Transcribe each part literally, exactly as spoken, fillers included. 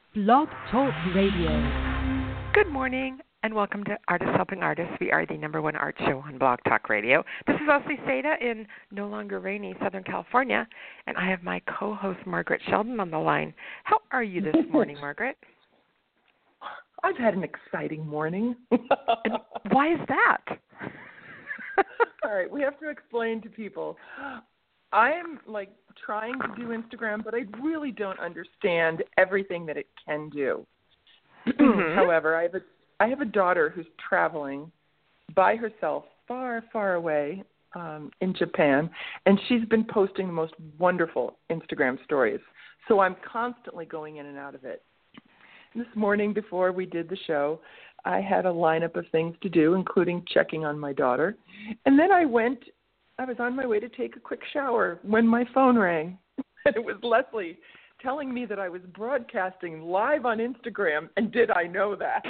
Blog Talk Radio. Good morning and welcome to Artists Helping Artists. We are the number one art show on Blog Talk Radio. This is Leslie Seda in no longer rainy Southern California, and I have my co-host Margaret Sheldon on the line. How are you this morning, Margaret? I've had an exciting morning. And why is that? All right, we have to explain to people. I am like trying to do Instagram, but I really don't understand everything that it can do. Mm-hmm. However, I have a I have a daughter who's traveling by herself far, far away um, in Japan, and she's been posting the most wonderful Instagram stories. So I'm constantly going in and out of it. This morning, before we did the show, I had a lineup of things to do, including checking on my daughter. And then I went, I was on my way to take a quick shower when my phone rang. And it was Leslie telling me that I was broadcasting live on Instagram, and did I know that?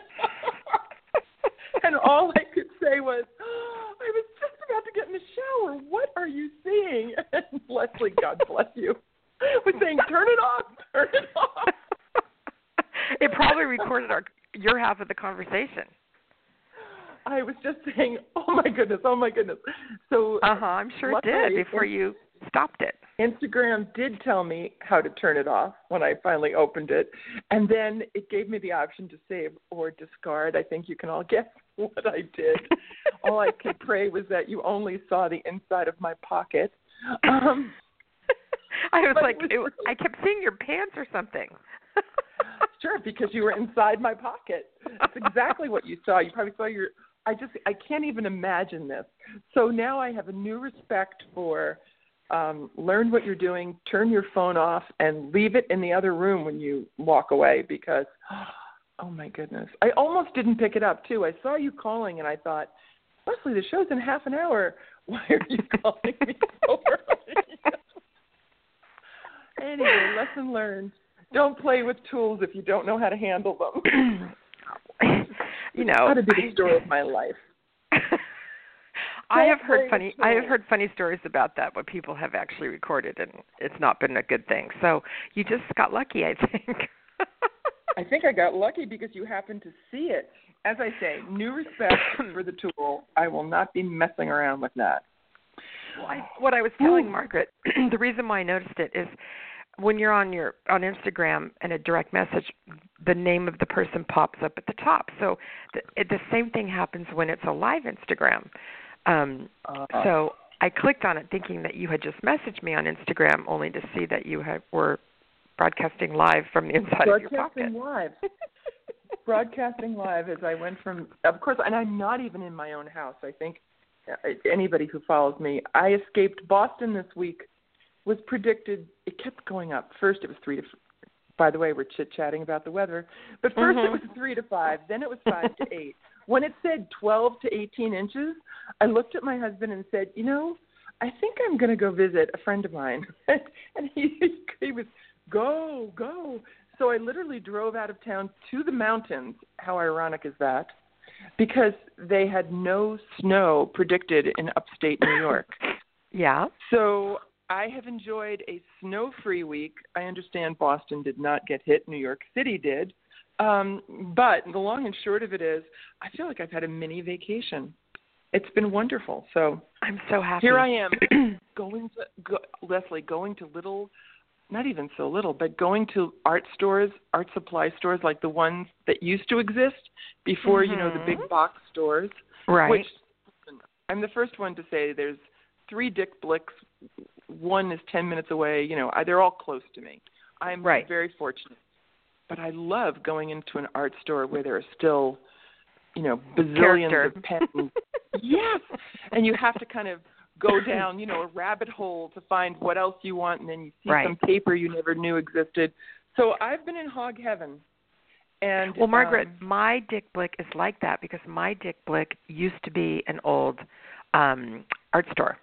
And all I could say was, oh, I was just about to get in the shower. What are you seeing? And Leslie, God bless you, was saying, turn it off, turn it off. It probably recorded our your half of the conversation. I was just saying, oh my goodness, oh my goodness. So uh-huh, I'm sure it did before you stopped it. Instagram did tell me how to turn it off when I finally opened it, and then it gave me the option to save or discard. I think you can all guess what I did. All I could pray was that you only saw the inside of my pocket. Um, I was like, was it, really... I kept seeing your pants or something. Sure, because you were inside my pocket. That's exactly what you saw. You probably saw your, I just, I can't even imagine this. So now I have a new respect for um, learn what you're doing, turn your phone off, and leave it in the other room when you walk away because, oh my goodness. I almost didn't pick it up, too. I saw you calling, and I thought, Leslie, the show's in half an hour. Why are you calling me so early? Anyway, lesson learned. Don't play with tools if you don't know how to handle them. You know, that would be the story of my life. I have heard funny. I have heard funny stories about that, what people have actually recorded, and it's not been a good thing. So you just got lucky, I think. I think I got lucky because you happened to see it. As I say, new respect for the tool. I will not be messing around with that. Well, I, what I was telling Margaret, the reason why I noticed it is, when you're on your on Instagram and a direct message, the name of the person pops up at the top. So the, it, the same thing happens when it's a live Instagram. Um, uh, so I clicked on it thinking that you had just messaged me on Instagram, only to see that you had, were broadcasting live from the inside of your pocket. Broadcasting live. Broadcasting live as I went from, of course, and I'm not even in my own house. I think anybody who follows me, I escaped Boston this week. Was predicted, it kept going up. First it was three to, by the way, we're chit-chatting about the weather, but first mm-hmm. it was three to five, then it was five to eight. When it said twelve to eighteen inches, I looked at my husband and said, you know, I think I'm going to go visit a friend of mine. And he, he was, go, go. So I literally drove out of town to the mountains. How ironic is that? Because they had no snow predicted in upstate New York. Yeah. So I have enjoyed a snow-free week. I understand Boston did not get hit. New York City did. Um, but the long and short of it is I feel like I've had a mini vacation. It's been wonderful. So I'm so happy. Here I am going to, go, Leslie, going to little, not even so little, but going to art stores, art supply stores like the ones that used to exist before, mm-hmm. you know, the big box stores. Right. Which I'm the first one to say there's three Dick Blicks. One is ten minutes away. You know, I, they're all close to me. I'm right. very fortunate. But I love going into an art store where there are still, you know, bazillions Character. of pens. Yes. And you have to kind of go down, you know, a rabbit hole to find what else you want, and then you see right. some paper you never knew existed. So I've been in hog heaven. And well, Margaret, um, my Dick Blick is like that because my Dick Blick used to be an old um, art store.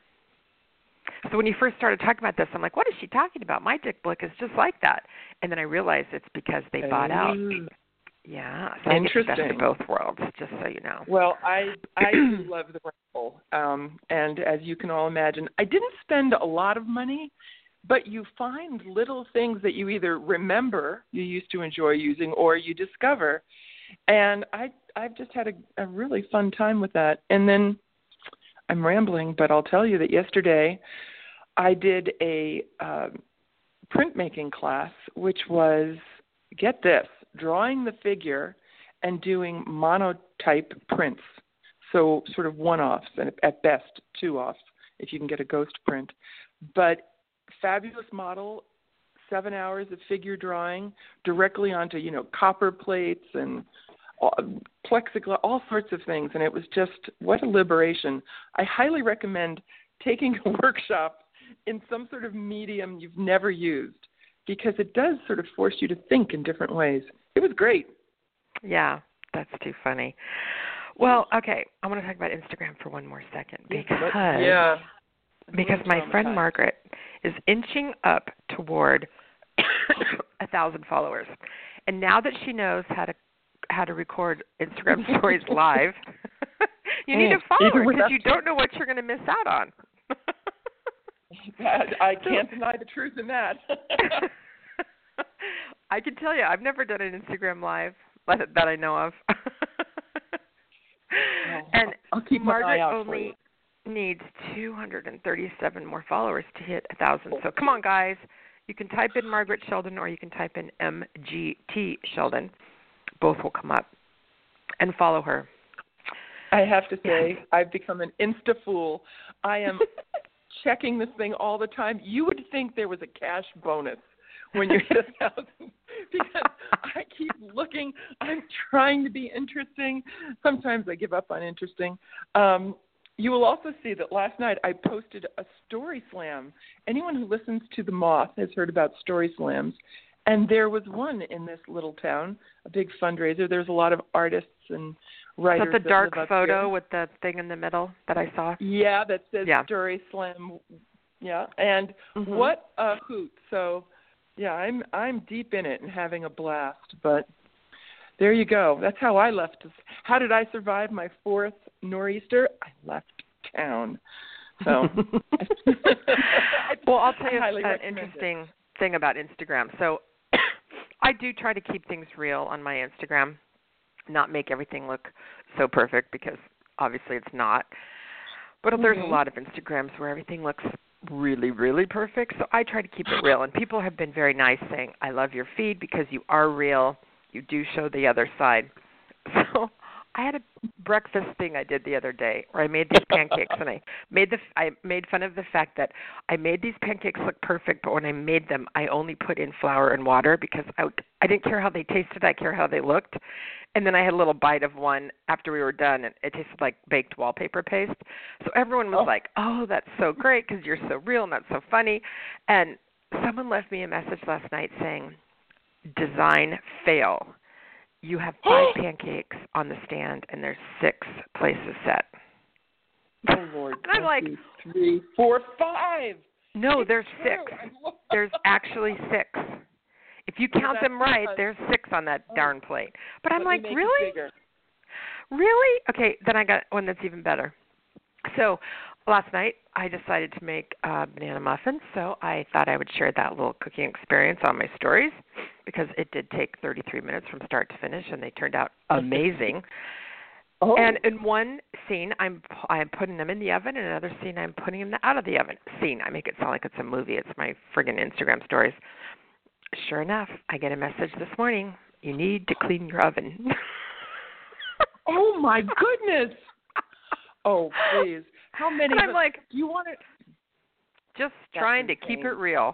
So when you first started talking about this, I'm like, what is she talking about? My Dick Blick is just like that. And then I realized it's because they bought out. Yeah. So Interesting. I get the best of both worlds, just so you know. Well, I I do love the raffle. Um, and as you can all imagine, I didn't spend a lot of money, but you find little things that you either remember you used to enjoy using or you discover. And I, I've just had a, a really fun time with that. And then I'm rambling, but I'll tell you that yesterday I did a uh, printmaking class, which was, get this, drawing the figure and doing monotype prints. So sort of one-offs, and at best two-offs, if you can get a ghost print. But fabulous model, seven hours of figure drawing directly onto, you know, copper plates and plexiglass, all sorts of things. And it was just, what a liberation. I highly recommend taking a workshop in some sort of medium you've never used, because it does sort of force you to think in different ways. It was great. Yeah, that's too funny. Well, okay, I want to talk about Instagram for one more second because yeah. because my friend Margaret is inching up toward a thousand followers, and now that she knows how to how to record Instagram stories live, you need to follow her because you don't know what you're going to miss out on. That, I can't deny the truth in that. I can tell you, I've never done an Instagram live that I know of. Well, and I'll keep Margaret my eye out only needs two hundred thirty-seven more followers to hit a thousand. So come on, guys. You can type in Margaret Sheldon or you can type in M G T Sheldon. Both will come up. And follow her. I have to say, yes. I've become an Insta fool. I am checking this thing all the time. You would think there was a cash bonus when you hit a thousand, because I keep looking. I'm trying to be interesting. Sometimes I give up on interesting. Um, you will also see that last night I posted a story slam. Anyone who listens to The Moth has heard about story slams. And there was one in this little town, a big fundraiser. There's a lot of artists and writers. Is that the that dark live up photo here. with the thing in the middle that I saw? Yeah, that says yeah. Story Slam. Yeah, and mm-hmm. what a hoot. So, yeah, I'm I'm deep in it and having a blast. But there you go. That's how I left. How did I survive my fourth nor'easter? I left town. So, well, I'll tell you an interesting it. thing about Instagram. So, I do try to keep things real on my Instagram, not make everything look so perfect, because obviously it's not. But mm-hmm. there's a lot of Instagrams where everything looks really, really perfect. So I try to keep it real. And people have been very nice saying, I love your feed because you are real. You do show the other side. So I had a breakfast thing I did the other day where I made these pancakes, and I made the I made fun of the fact that I made these pancakes look perfect, but when I made them, I only put in flour and water because I, I didn't care how they tasted. I care how they looked. And then I had a little bite of one after we were done, and it tasted like baked wallpaper paste. So everyone was oh. like, oh, that's so great because you're so real and that's so funny. And someone left me a message last night saying, design fail. You have five pancakes on the stand, and there's six places set. Oh, Lord. And I'm like, two, three, four, five. No, it's there's true. six. There's actually six. If you count well, them right, because... there's six on that oh. darn plate. But I'm Let like, really? Really? Okay, then I got one that's even better. So last night I decided to make uh, banana muffins, so I thought I would share that little cooking experience on my stories because it did take thirty-three minutes from start to finish, and they turned out amazing. Oh. And in one scene, I'm I'm putting them in the oven, and another scene, I'm putting them out of the oven. Scene, I make it sound like it's a movie. It's my friggin' Instagram stories. Sure enough, I get a message this morning. You need to clean your oven. Oh, my goodness. Oh, please. How many? And I'm like, do you want it? Just That's trying insane. to keep it real.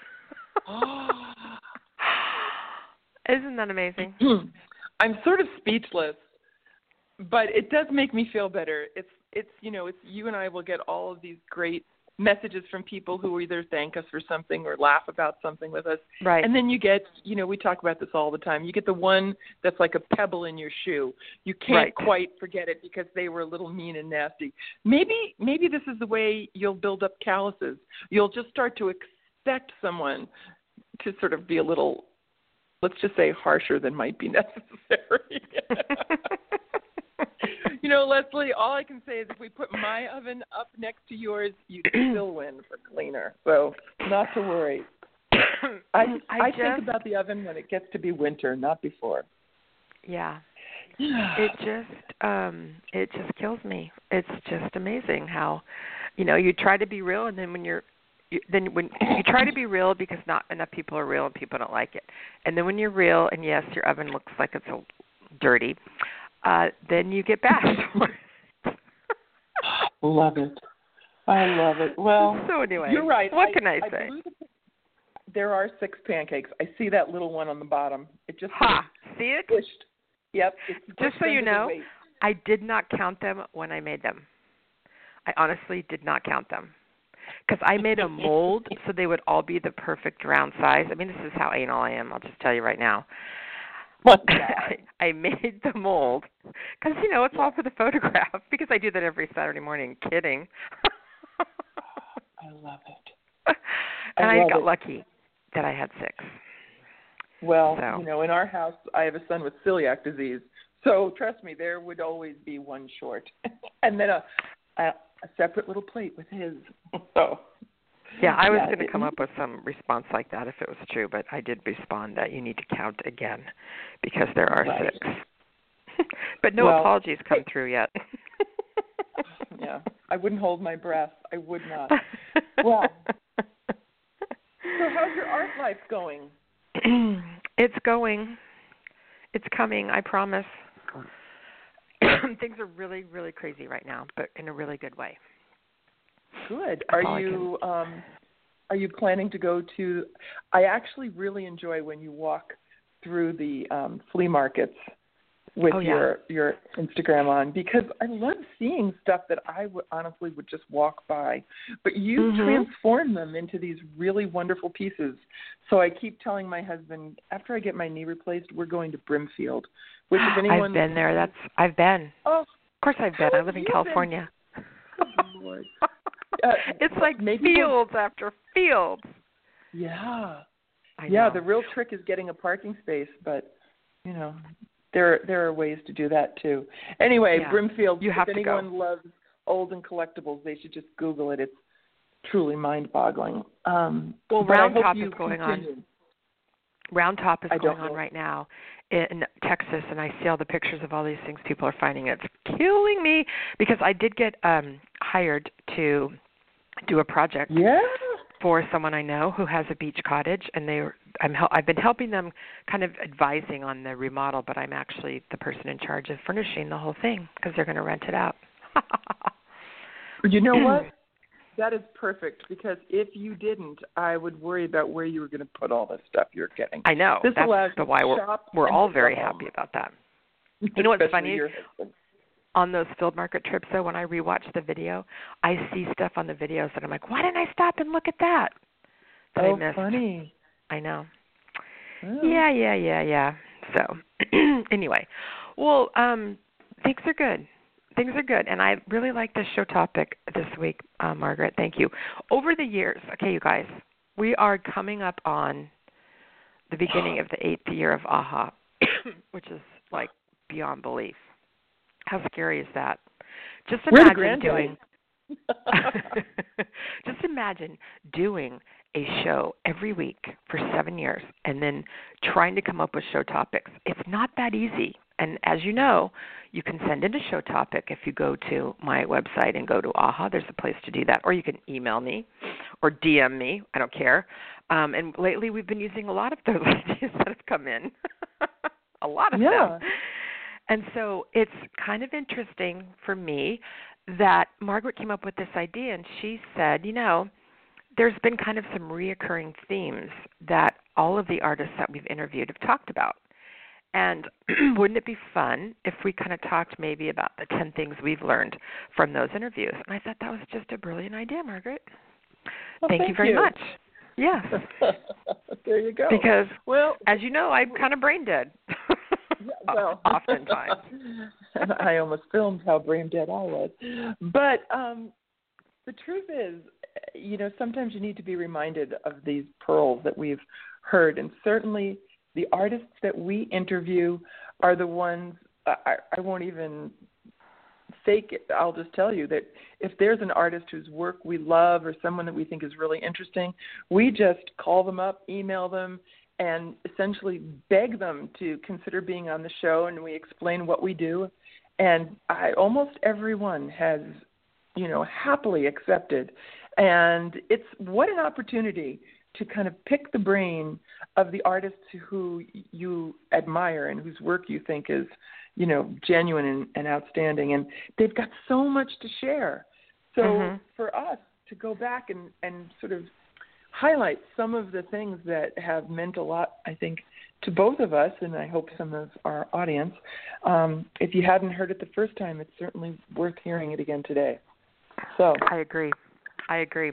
Isn't that amazing? I'm sort of speechless, but it does make me feel better. It's, it's, you know, it's you and I will get all of these great messages from people who either thank us for something or laugh about something with us. Right. And then you get, you know, we talk about this all the time. You get the one that's like a pebble in your shoe. You can't right. quite forget it because they were a little mean and nasty. Maybe, maybe this is the way you'll build up calluses. You'll just start to expect someone to sort of be a little, let's just say, harsher than might be necessary. You know, Leslie, all I can say is if we put my oven up next to yours, you still win for cleaner. So not to worry. I, I, I just, think about the oven when it gets to be winter, not before. Yeah. It just um it just kills me. It's just amazing how, you know, you try to be real, and then when you're you, then when you try to be real because not enough people are real and people don't like it. And then when you're real and yes, your oven looks like it's a, dirty, uh then you get bashed. Love it. I love it. Well, so anyway, you're right. What I, can I, I say? The, there are six pancakes. I see that little one on the bottom. It just ha. See it? Pushed. Yep. It's just so you know, I did not count them when I made them. I honestly did not count them because I made a mold so they would all be the perfect round size. I mean, this is how anal I am. I'll just tell you right now. I, I made the mold because, you know, it's all for the photograph because I do that every Saturday morning. Kidding. I love it. And I, I got it. lucky that I had six. Well, so. you know, in our house, I have a son with celiac disease. So trust me, there would always be one short. and then a, a, a separate little plate with his. So. Yeah, I was yeah, going to it, come up with some response like that if it was true, but I did respond that you need to count again because there are right. six. But no well, apologies come through yet. Yeah, I wouldn't hold my breath. I would not. Well, so how's your art life going? It's going. It's coming, I promise. Things are really, really crazy right now, but in a really good way. Good. That's are you um, are you planning to go to? I actually really enjoy when you walk through the um, flea markets with oh, yeah. your your Instagram on because I love seeing stuff that I would honestly would just walk by, but you mm-hmm. transform them into these really wonderful pieces. So I keep telling my husband after I get my knee replaced, we're going to Brimfield. Which if anyone I've been there. That's I've been. Oh, of course I've been. I live in California. Oh, Lord. Uh, it's like maybe fields we'll... after fields. Yeah. I yeah, know. the real trick is getting a parking space, but, you know, there there are ways to do that, too. Anyway, yeah. Brimfield, you have if to anyone go. loves old and collectibles, they should just Google it. It's truly mind-boggling. Um, well, Round Top is going continue. on. Round Top is I going on right now in Texas, and I see all the pictures of all these things people are finding. It's killing me because I did get um, hired to do a project yeah. for someone I know who has a beach cottage, and they I'm hel- I've been helping them, kind of advising on the remodel, but I'm actually the person in charge of furnishing the whole thing because they're going to rent it out. You know what? That is perfect because if you didn't, I would worry about where you were going to put all the stuff you're getting. I know. This That's allows the why we're we're all very happy about that. You know what's funny? On those field market trips, though, when I rewatch the video, I see stuff on the videos that I'm like, why didn't I stop and look at that? That oh, I missed. funny. I know. Oh. Yeah, yeah, yeah, yeah. So, anyway, well, um, things are good. Things are good, and I really like this show topic this week, uh, Margaret. Thank you. Over the years, okay, you guys, we are coming up on the beginning of the eighth year of AHA, which is like beyond belief. How scary is that? Just imagine doing. Just imagine doing a show every week for seven years and then trying to come up with show topics. It's not that easy. And as you know, you can send in a show topic if you go to my website and go to AHA. There's a place to do that. Or you can email me or D M me. I don't care. Um, and lately we've been using a lot of those ideas that have come in. a lot of yeah. them. And so it's kind of interesting for me that Margaret came up with this idea, and she said, you know, there's been kind of some reoccurring themes that all of the artists that we've interviewed have talked about. And wouldn't it be fun if we kind of talked maybe about the ten things we've learned from those interviews? And I thought that was just a brilliant idea, Margaret. Well, thank, thank you very you. much. Yes. There you go. Because, well, as you know, I'm kind of brain dead. Yeah, well, oftentimes. I almost filmed how brain dead I was. But um, the truth is, you know, sometimes you need to be reminded of these pearls that we've heard. And certainly the artists that we interview are the ones, I, I won't even sake, I'll just tell you that if there's an artist whose work we love or someone that we think is really interesting, we just call them up, email them, and essentially beg them to consider being on the show, and we explain what we do. And I, almost everyone has, you know, happily accepted. And it's what an opportunity to kind of pick the brain of the artists who you admire and whose work you think is, you know, genuine and, and outstanding. And they've got so much to share. So mm-hmm. for us to go back and, and sort of highlight some of the things that have meant a lot, I think, to both of us, and I hope some of our audience, um, if you hadn't heard it the first time, it's certainly worth hearing it again today. So I agree. I agree.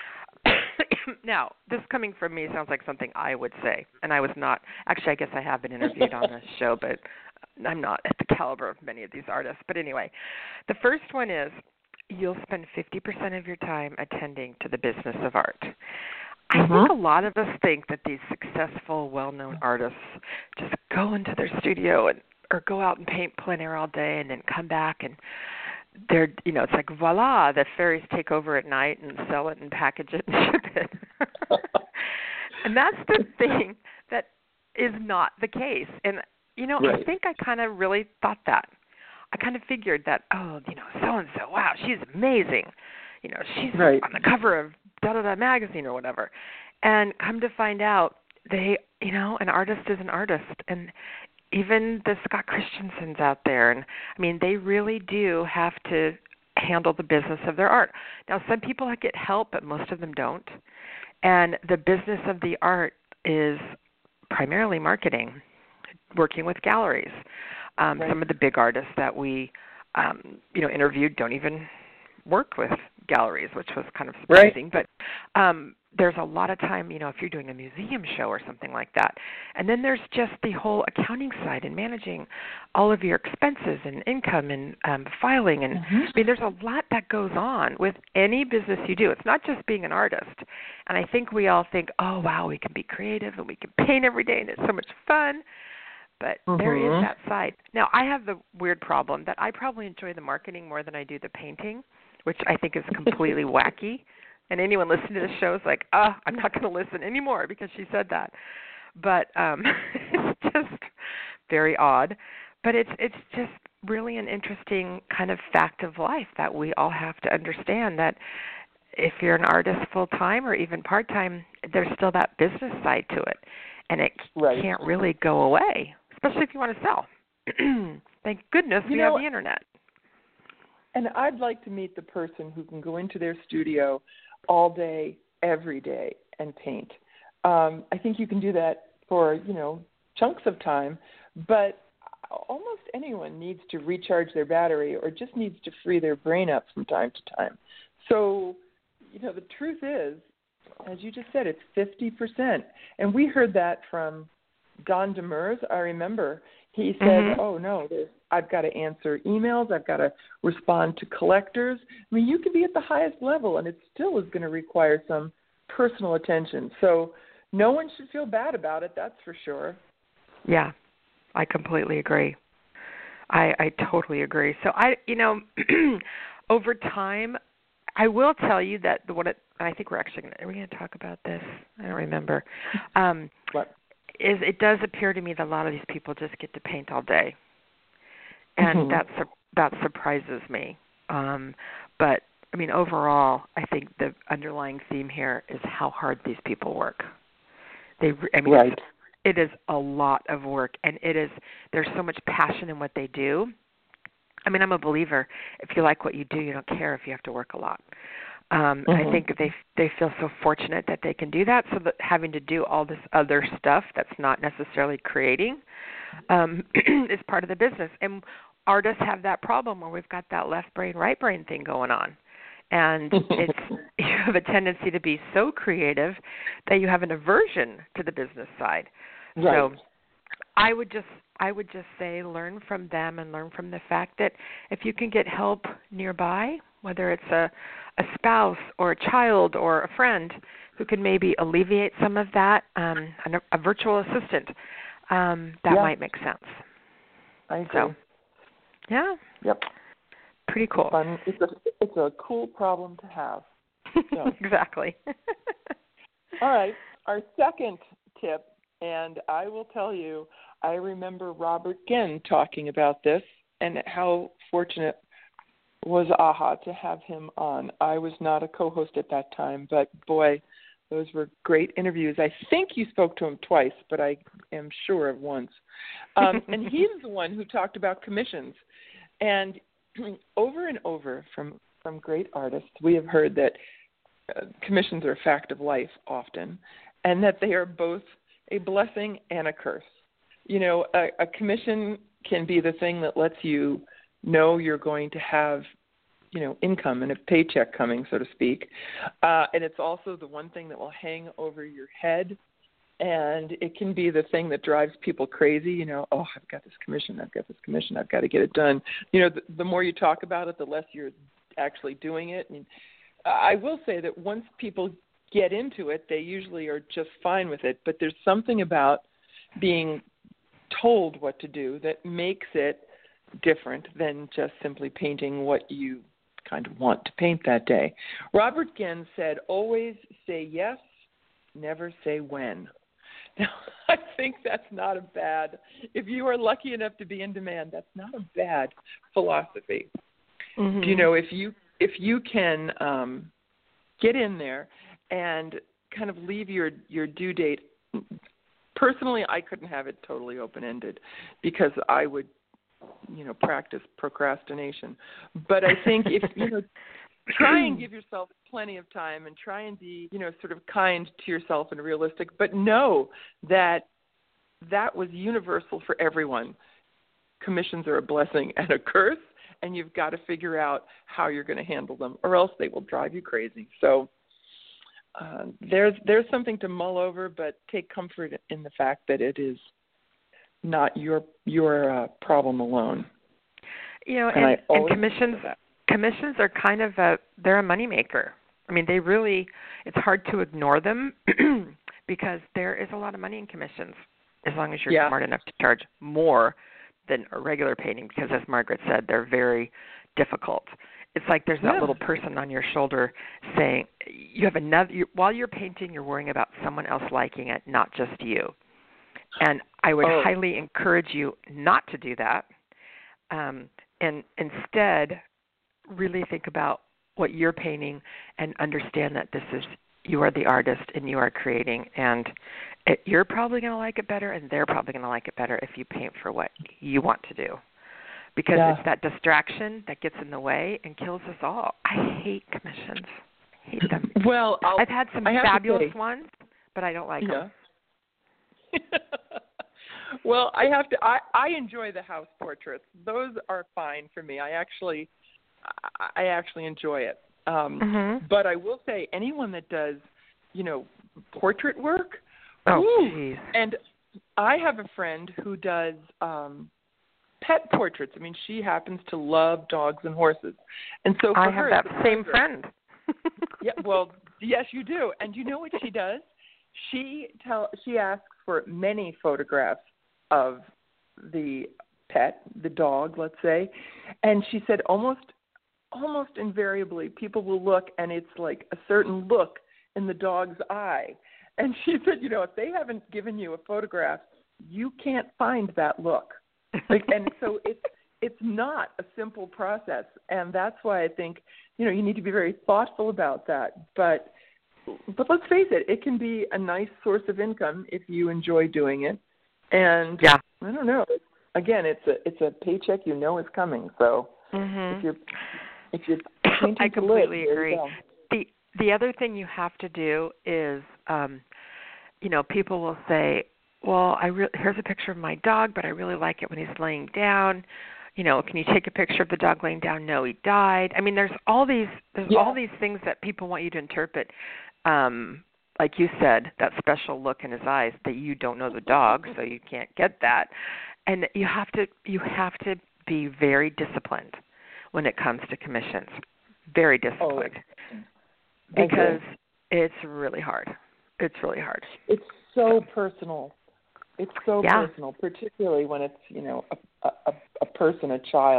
Now, this coming from me sounds like something I would say, and I was not. Actually, I guess I have been interviewed on this show, but I'm not at the caliber of many of these artists. But anyway, the first one is you'll spend fifty percent of your time attending to the business of art. I mm-hmm. think a lot of us think that these successful, well-known artists just go into their studio and or go out and paint plein air all day and then come back and they're, you know, it's like, voila, the fairies take over at night and sell it and package it and ship it. And that's the thing that is not the case. And, you know, right. I think I kind of really thought that. I kind of figured that, oh, you know, so-and-so, wow, she's amazing. You know, she's right. on the cover of da-da-da magazine or whatever. And come to find out, they, you know, an artist is an artist. And even the Scott Christensens out there, and I mean, they really do have to handle the business of their art. Now, some people get help, but most of them don't. And the business of the art is primarily marketing, working with galleries. Um, right. Some of the big artists that we, um, you know, interviewed don't even work with galleries, which was kind of surprising. Right. But um, there's a lot of time, you know, if you're doing a museum show or something like that. And then there's just the whole accounting side and managing all of your expenses and income and um, filing. And mm-hmm. I mean, there's a lot that goes on with any business you do. It's not just being an artist. And I think we all think, oh, wow, we can be creative and we can paint every day and it's so much fun. But mm-hmm. there is that side. Now, I have the weird problem that I probably enjoy the marketing more than I do the painting, which I think is completely wacky. And anyone listening to the show is like, oh, I'm not going to listen anymore because she said that. But um, it's just very odd. But it's it's just really an interesting kind of fact of life that we all have to understand that if you're an artist full-time or even part-time, there's still that business side to it. And it right. can't really go away, especially if you want to sell. Thank goodness you we know, have the Internet. And I'd like to meet the person who can go into their studio all day, every day, and paint. Um, I think you can do that for, you know, chunks of time, but almost anyone needs to recharge their battery or just needs to free their brain up from time to time. So, you know, the truth is, as you just said, it's fifty percent. And we heard that from Don Demers. I remember he said, mm-hmm. oh, no, there's I've got to answer emails. I've got to respond to collectors. I mean, you could be at the highest level, and it still is going to require some personal attention. So no one should feel bad about it, that's for sure. Yeah, I completely agree. I, I totally agree. So, I, you know, over time, I will tell you that the what it, I think we're actually going to, are we going to talk about this? I don't remember. Um, what? Is it does appear to me that a lot of these people just get to paint all day. And mm-hmm. that that surprises me. Um, but, I mean, overall, I think the underlying theme here is how hard these people work. They, I mean, right. it's, it is a lot of work, and it is there's so much passion in what they do. I mean, I'm a believer. If you like what you do, you don't care if you have to work a lot. Um, mm-hmm. I think they they feel so fortunate that they can do that, so that having to do all this other stuff that's not necessarily creating um, is part of the business. And artists have that problem where we've got that left brain, right brain thing going on. And it's you have a tendency to be so creative that you have an aversion to the business side. Right. So I would just I would just say learn from them and learn from the fact that if you can get help nearby, whether it's a, a spouse or a child or a friend who can maybe alleviate some of that, um, a, a virtual assistant, um, that yeah. might make sense. I agree. So, yeah. Yep. pretty cool. Fun. It's a it's a cool problem to have. So. Exactly. All right. Our second tip, and I will tell you, I remember Robert Ginn talking about this and how fortunate was AHA to have him on. I was not a co-host at that time, but boy, those were great interviews. I think you spoke to him twice, but I am sure of once. Um, and he's the one who talked about commissions. And over and over from, from great artists, we have heard that uh, commissions are a fact of life often, and that they are both a blessing and a curse. You know, a, a commission can be the thing that lets you know you're going to have, you know, income and a paycheck coming, so to speak. Uh, and it's also the one thing that will hang over your head. And it can be the thing that drives people crazy, you know, oh, I've got this commission, I've got this commission, I've got to get it done. You know, the, the more you talk about it, the less you're actually doing it. And I will say that once people get into it, they usually are just fine with it. But there's something about being told what to do that makes it different than just simply painting what you kind of want to paint that day. Robert Ginn said, always say yes, never say when. Now, I think that's not a bad, if you are lucky enough to be in demand, that's not a bad philosophy. Mm-hmm. You know, if you if you can um, get in there and kind of leave your, your due date, personally, I couldn't have it totally open-ended because I would, you know, practice procrastination. But I think if, you know, try and give yourself plenty of time and try and be, you know, sort of kind to yourself and realistic, but know that that was universal for everyone. Commissions are a blessing and a curse, and you've got to figure out how you're going to handle them, or else they will drive you crazy. So uh, there's there's something to mull over, but take comfort in the fact that it is not your your uh, problem alone. You know, and, and, and commissions commissions are kind of a they're a moneymaker. I mean, they really it's hard to ignore them because there is a lot of money in commissions as long as you're yeah. smart enough to charge more than a regular painting, because as Margaret said, they're very difficult. It's like there's that yeah. little person on your shoulder saying you have another you, while you're painting, you're worrying about someone else liking it, not just you. And I would oh. highly encourage you not to do that, um, and instead really think about what you're painting and understand that this is you are the artist and you are creating, and it, you're probably going to like it better, and they're probably going to like it better if you paint for what you want to do, because yeah. it's that distraction that gets in the way and kills us all. I hate commissions. I hate them. Well, I'll, I've had some fabulous ones, but I don't like yeah. them. Well, I have to. I, I enjoy the house portraits. Those are fine for me. I actually, I actually enjoy it. Um, mm-hmm. But I will say, anyone that does, you know, portrait work. Oh, ooh, and I have a friend who does um, pet portraits. I mean, she happens to love dogs and horses, and so for I her, have that same friend. Yeah, well, yes, you do. And you know what she does? She tell she asks for many photographs of the pet, the dog, let's say, and she said almost almost invariably people will look and it's like a certain look in the dog's eye. And she said, you know, if they haven't given you a photograph, you can't find that look. Like, and so it's it's not a simple process, and that's why I think, you know, you need to be very thoughtful about that. But But let's face it, it can be a nice source of income if you enjoy doing it. And yeah. I don't know. Again, it's a it's a paycheck you know is coming. So mm-hmm. if you're if you're I completely live, agree. The the other thing you have to do is, um, you know, people will say, "Well, I re- here's a picture of my dog, but I really like it when he's laying down." You know, can you take a picture of the dog laying down? No, he died. I mean, there's all these there's yeah. all these things that people want you to interpret. Um, like you said, that special look in his eyes that you don't know the dog, so you can't get that. And you have to you have to be very disciplined when it comes to commissions. Very disciplined. Oh, because okay. it's really hard. It's really hard. It's so personal. It's so yeah. personal, particularly when it's, you know, a, a, a person, a child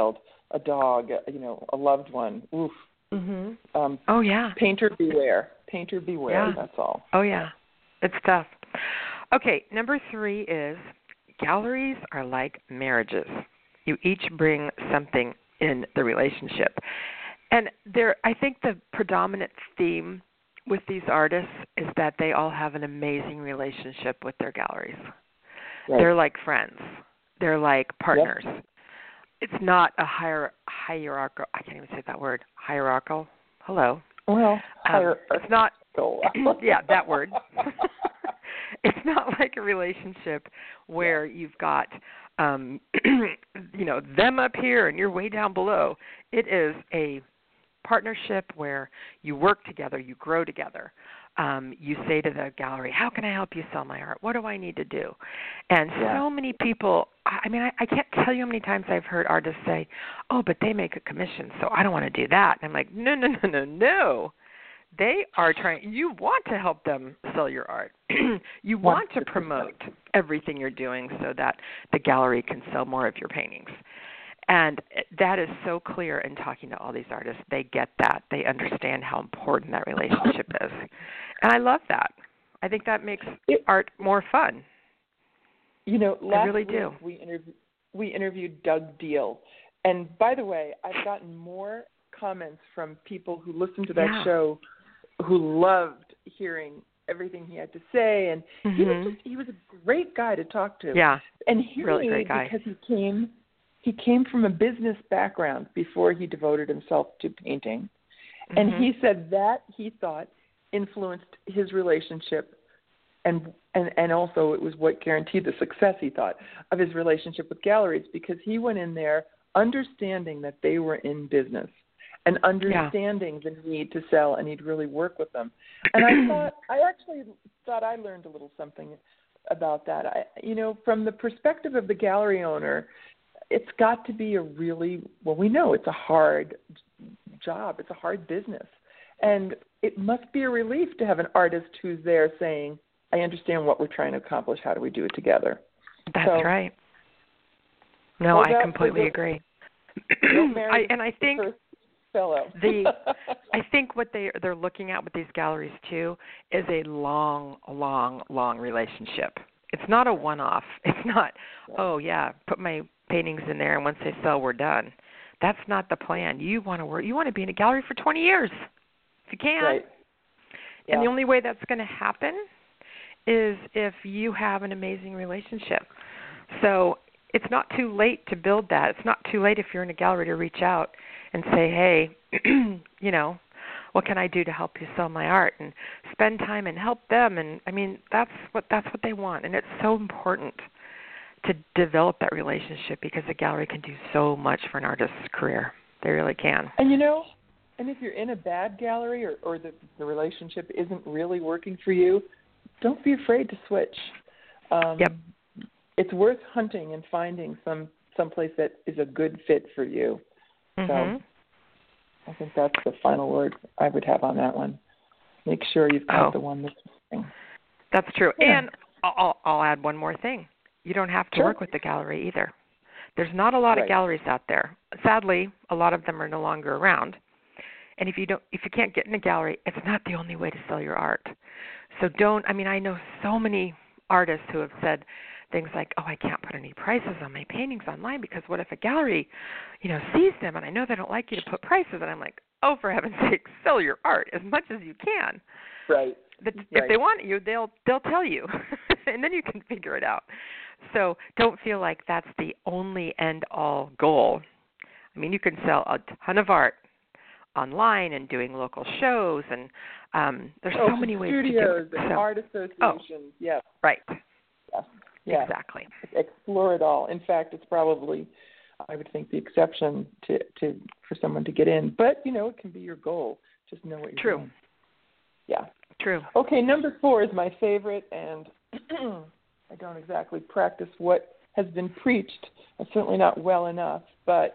a dog, you know, a loved one. Oof. Mhm. Um, Oh yeah. Painter beware. Painter beware. Yeah. That's all. Oh yeah. It's tough. Okay, number three is galleries are like marriages. You each bring something in the relationship. And there I think the predominant theme with these artists is that they all have an amazing relationship with their galleries. Right. They're like friends. They're like partners. Yep. It's not a hier- hierarchical, I can't even say that word, hierarchical. Hello. Well, um, it's not, yeah, that word. It's not like a relationship where yeah. you've got, um, you know, them up here and you're way down below. It is a partnership where you work together, you grow together. Um, you say to the gallery, how can I help you sell my art? What do I need to do? And yeah. so many people, I mean, I, I can't tell you how many times I've heard artists say, oh, but they make a commission, so I don't want to do that. And I'm like, no, no, no, no, no. They are trying, you want to help them sell your art. You want to promote everything you're doing so that the gallery can sell more of your paintings. And that is so clear in talking to all these artists. They get that. They understand how important that relationship is. And I love that. I think that makes it, art more fun. You know, last I really week do. we, interv- we interviewed Doug Deal. And by the way, I've gotten more comments from people who listened to that yeah. show who loved hearing everything he had to say. And mm-hmm. he was just, he was a great guy to talk to. Yeah, and he really great guy. Because he came... He came from a business background before he devoted himself to painting. Mm-hmm. And he said that, he thought, influenced his relationship, and, and and also it was what guaranteed the success, he thought, of his relationship with galleries, because he went in there understanding that they were in business and understanding yeah. the need to sell, and he'd really work with them. And I thought, I actually thought I learned a little something about that. I, you know, from the perspective of the gallery owner, it's got to be a really, well, we know it's a hard job. It's a hard business. And it must be a relief to have an artist who's there saying, I understand what we're trying to accomplish. How do we do it together? That's so, right. No, I that, completely agree. I, and I think fellow. the I think what they they're looking at with these galleries too is a long, long, long relationship. It's not a one-off. It's not, oh yeah, put my paintings in there, and once they sell, we're done. That's not the plan. You want to work. You want to be in a gallery for twenty years, if you can. Right. Yeah. And the only way that's going to happen is if you have an amazing relationship. So it's not too late to build that. It's not too late if you're in a gallery to reach out and say, hey, you know, what can I do to help you sell my art, and spend time and help them. And I mean, that's what that's what they want, and it's so important to develop that relationship, because a gallery can do so much for an artist's career. They really can. And you know, and if you're in a bad gallery, or, or the, the relationship isn't really working for you, don't be afraid to switch. Um, yep. It's worth hunting and finding some someplace that is a good fit for you. Mm-hmm. So I think that's the final word I would have on that one. Make sure you've got oh. the one that's working. That's true. Yeah. And I'll, I'll add one more thing. You don't have to sure. work with the gallery either. There's not a lot right. of galleries out there. Sadly, a lot of them are no longer around. And if you don't, if you can't get in a gallery, it's not the only way to sell your art. So don't. I mean, I know so many artists who have said things like, "Oh, I can't put any prices on my paintings online because what if a gallery, you know, sees them, and I know they don't like you to put prices." And I'm like, "Oh, for heaven's sake, sell your art as much as you can." Right. If right. they want you, they'll they'll tell you, and then you can figure it out. So don't feel like that's the only end-all goal. I mean, you can sell a ton of art online and doing local shows, and um, there's oh, so many ways to do studios it. and So, art associations, oh, yes. Right. Yes. yes. Exactly. Explore it all. In fact, it's probably, I would think, the exception to, to for someone to get in. But, you know, it can be your goal. Just know what you're True. doing. Yeah. True. Okay, number four is my favorite, and I don't exactly practice what has been preached. Certainly not well enough, but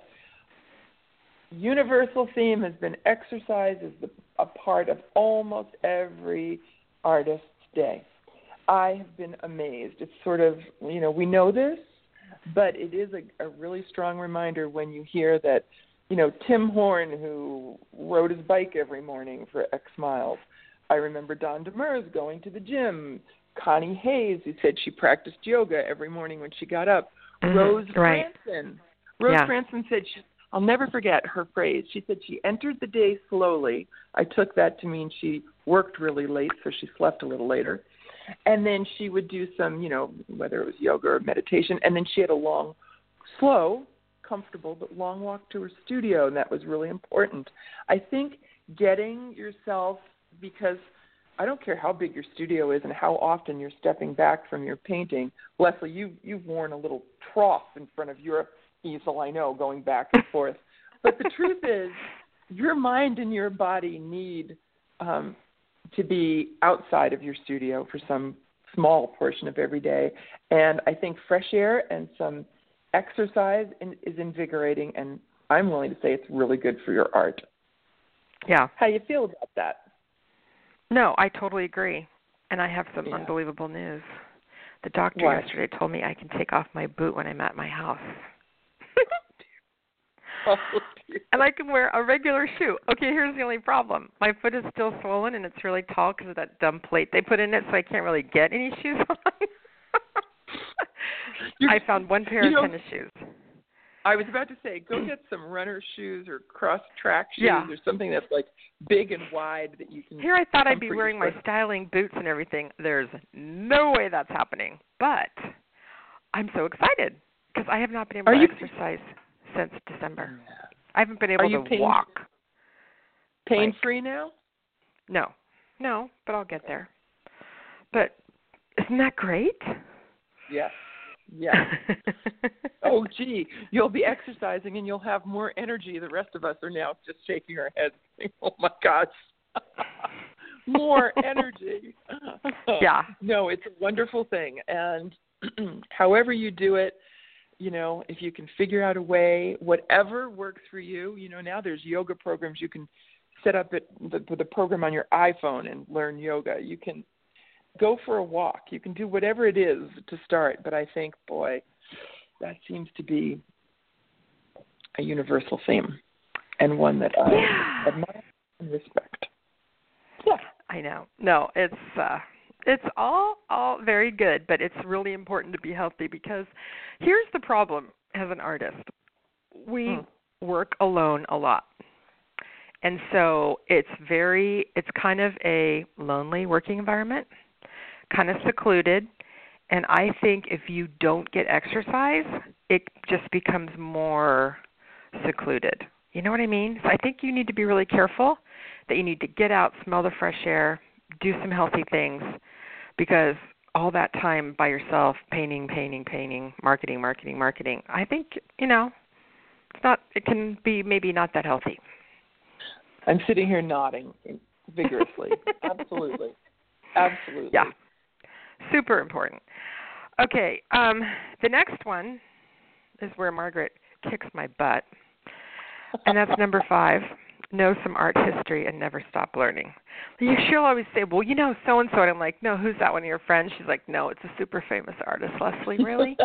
universal theme has been exercise as the, a part of almost every artist's day. I have been amazed. It's sort of, you know, we know this, but it is a, a really strong reminder when you hear that, you know, Tim Horn, who rode his bike every morning for X miles. I remember Don Demers going to the gym. Connie Hayes, who said she practiced yoga every morning when she got up. Mm-hmm. Rose Right. Franson. Rose Yeah. Franson said, she, I'll never forget her phrase. She said she entered the day slowly. I took that to mean she worked really late, so she slept a little later. And then she would do some, you know, whether it was yoga or meditation, and then she had a long, slow, comfortable, but long walk to her studio, and that was really important. I think getting yourself, because I don't care how big your studio is and how often you're stepping back from your painting. Leslie, you, you've worn a little trough in front of your easel, I know, going back and forth. But the truth is, your mind and your body need um, to be outside of your studio for some small portion of every day. And I think fresh air and some exercise in, is invigorating, and I'm willing to say it's really good for your art. Yeah. How do you feel about that? No, I totally agree. And I have some Yeah. unbelievable news. The doctor What? yesterday told me I can take off my boot when I'm at my house. Oh, dear. And I can wear a regular shoe. Okay, here's the only problem. My foot is still swollen, and it's really tall because of that dumb plate they put in it, so I can't really get any shoes on. I found one pair you of know, tennis shoes. I was about to say, go get some runner shoes or cross-track shoes Yeah. or something that's like big and wide that you can. Here I thought I'd be comfort wearing your my foot. styling boots and everything. There's no way that's happening. But I'm so excited because I have not been able Are to you- exercise since December. Yeah. I haven't been able Are you to pain- walk. Pain-free now? No. No, but I'll get there. But isn't that great? Yes. Yeah. Oh, gee, you'll be exercising and you'll have more energy. The rest of us are now just shaking our heads. Oh, my gosh. More energy. Yeah. No, it's a wonderful thing. And however you do it, you know, if you can figure out a way, whatever works for you, you know, now there's yoga programs. You can set up it, the, the program on your iPhone and learn yoga. You can go for a walk. You can do whatever it is to start. But I think, boy, that seems to be a universal theme and one that I Yeah. admire and respect. Yeah. I know. No, it's uh it's all all very good, but it's really important to be healthy because here's the problem as an artist. We Mm. work alone a lot. And so it's very it's kind of a lonely working environment, kind of secluded. And I think if you don't get exercise, it just becomes more secluded. You know what I mean? So I think you need to be really careful that you need to get out, smell the fresh air, do some healthy things, because all that time by yourself, painting, painting, painting, marketing, marketing, marketing, I think, you know, it's not, it can be maybe not that healthy. I'm sitting here nodding vigorously. Absolutely. Absolutely. Yeah. Super important. Okay, um, the next one is where Margaret kicks my butt, and that's number five, know some art history and never stop learning. She'll always say, well, you know, so-and-so, and I'm like, no, who's that, one of your friends? She's like, no, it's a super famous artist. Leslie, really?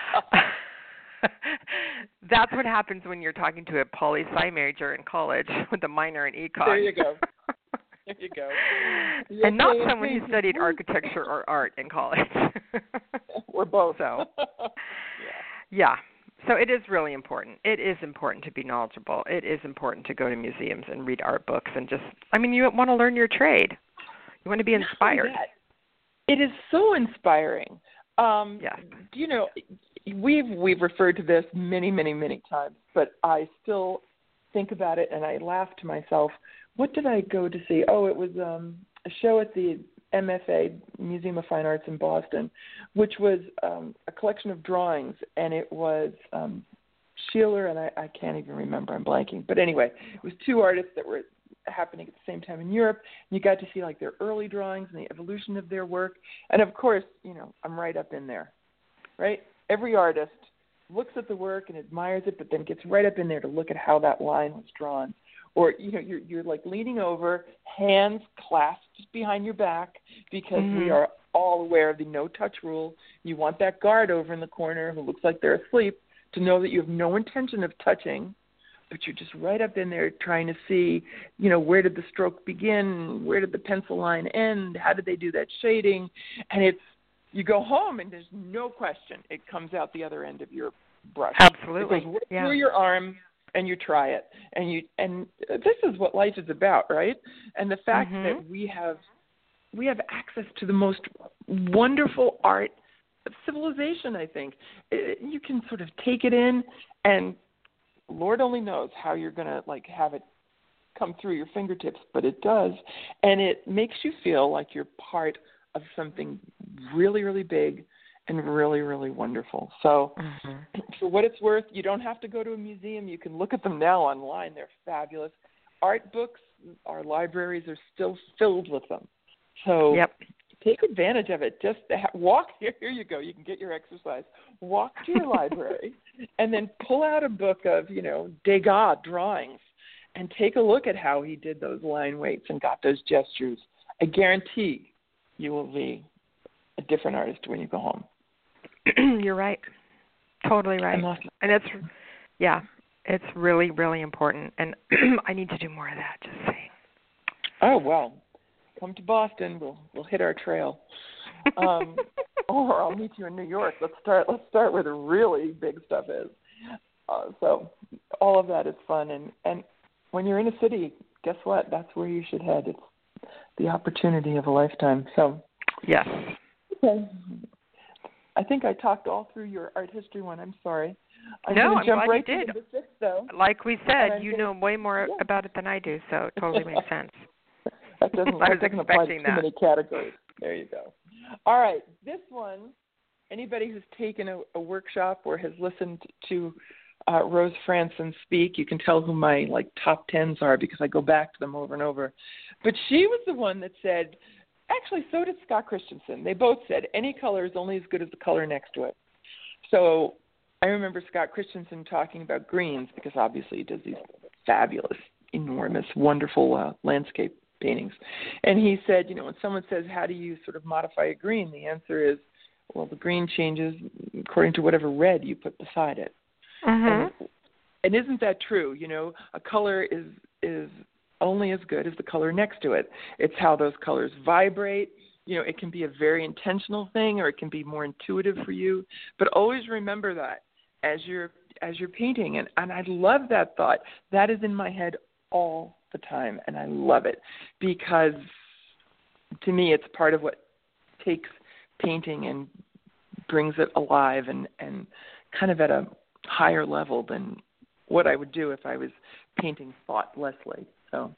That's what happens when you're talking to a poli-sci major in college with a minor in econ. There you go. There you go. Yes, And not yes, someone who yes. studied architecture or art in college. We're both. So, yeah. yeah. So it is really important. It is important to be knowledgeable. It is important to go to museums and read art books and just, I mean, you want to learn your trade. You want to be inspired. It is so inspiring. Um, Yes. You know, we've we've referred to this many, many, many times, but I still think about it and I laugh to myself. What did I go to see? Oh, it was um, a show at the M F A, Museum of Fine Arts in Boston, which was um, a collection of drawings, and it was um, Sheeler, and I, I can't even remember, I'm blanking. But anyway, it was two artists that were happening at the same time in Europe. And you got to see like their early drawings and the evolution of their work. And of course, you know, I'm right up in there, right? Every artist looks at the work and admires it, but then gets right up in there to look at how that line was drawn. or you know you're you're like leaning over, hands clasped behind your back, because mm-hmm. we are all aware of the no touch rule. You want that guard over in the corner who looks like they're asleep to know that you have no intention of touching, but you're just right up in there trying to see, you know, where did the stroke begin? Where did the pencil line end? How did they do that shading? And it's, you go home and there's no question it comes out the other end of your brush. Absolutely. It goes right yeah. through your arm, and you try it. And you and this is what life is about, right? And the fact mm-hmm. that we have we have access to the most wonderful art of civilization, I think. It, you can sort of take it in, and Lord only knows how you're going to like have it come through your fingertips, but it does. And it makes you feel like you're part of something really, really big and really, really wonderful. So mm-hmm. for what it's worth, you don't have to go to a museum. You can look at them now online. They're fabulous. Art books, our libraries are still filled with them. So yep. take advantage of it. Just walk, here, here you go. You can get your exercise. Walk to your library and then pull out a book of, you know, Degas drawings and take a look at how he did those line weights and got those gestures. I guarantee you will be a different artist when you go home. You're right. Totally right. And it's, yeah, it's really, really important. And I need to do more of that, just saying. Oh, well, come to Boston. We'll we'll hit our trail. Um, or I'll meet you in New York. Let's start, let's start where the really big stuff is. Uh, so all of that is fun. And, and when you're in a city, guess what? That's where you should head. It's the opportunity of a lifetime. So yes. Okay. I think I talked all through your art history one. I'm sorry. I'm no, gonna I'm jump glad right you did. into six, though. Like we said, you gonna, know way more yeah. about it than I do, so it totally makes sense. That doesn't, I that was doesn't apply to too that. many categories. There you go. All right, this one, anybody who's taken a, a workshop or has listened to uh, Rose Franson speak, you can tell who my like top tens are because I go back to them over and over. But she was the one that said, actually, so did Scott Christensen. They both said any color is only as good as the color next to it. So I remember Scott Christensen talking about greens because obviously he does these fabulous, enormous, wonderful uh, landscape paintings. And he said, you know, when someone says, how do you sort of modify a green? The answer is, well, the green changes according to whatever red you put beside it. Mm-hmm. And, and isn't that true? You know, a color is is only as good as the color next to it. It's how those colors vibrate. You know, it can be a very intentional thing or it can be more intuitive for you. But always remember that as you're as you're painting. And, and I love that thought. That is in my head all the time, and I love it because to me it's part of what takes painting and brings it alive and, and kind of at a higher level than what I would do if I was painting thoughtlessly. So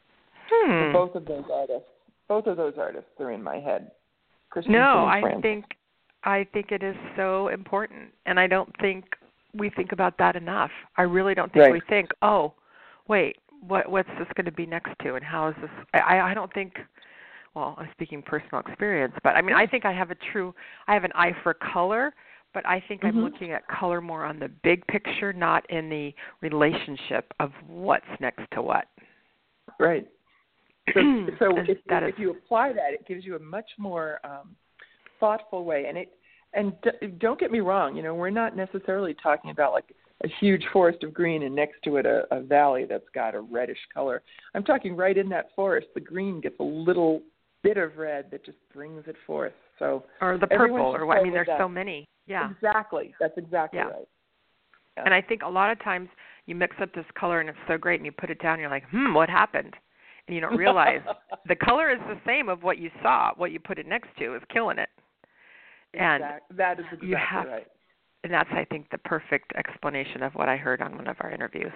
hmm. both of those artists, both of those artists are in my head. No, I think I think it is so important, and I don't think we think about that enough. I really don't think right. we think, oh, wait, what what's this going to be next to, and how is this? I I don't think. Well, I'm speaking personal experience, but I mean, I think I have a true, I have an eye for color, but I think mm-hmm. I'm looking at color more on the big picture, not in the relationship of what's next to what. Right. So, so if, that if is, you apply that, it gives you a much more um, thoughtful way. And it, and d- don't get me wrong, you know, we're not necessarily talking about like a huge forest of green and next to it a, a valley that's got a reddish color. I'm talking right in that forest, the green gets a little bit of red that just brings it forth. So or the purple, or what? I mean, there's that. so many. Yeah. Exactly. That's exactly yeah. right. Yeah. And I think a lot of times you mix up this color and it's so great, and you put it down, and you're like, hmm, what happened? And you don't realize the color is the same of what you saw. What you put it next to is killing it. And exactly. That is exactly you have, right. And that's, I think, the perfect explanation of what I heard on one of our interviews.